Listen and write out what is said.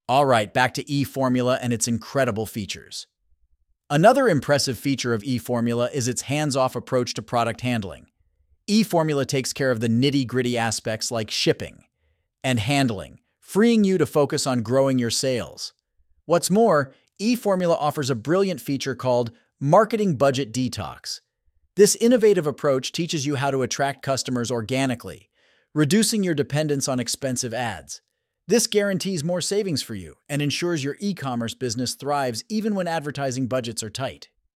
All right, back to eFormula and its incredible features. Another impressive feature of eFormula is its hands-off approach to product handling. eFormula takes care of the nitty-gritty aspects like shipping and handling, freeing you to focus on growing your sales. What's more, eFormula offers a brilliant feature called Marketing Budget Detox. This innovative approach teaches you how to attract customers organically, reducing your dependence on expensive ads. This guarantees more savings for you and ensures your e-commerce business thrives even when advertising budgets are tight.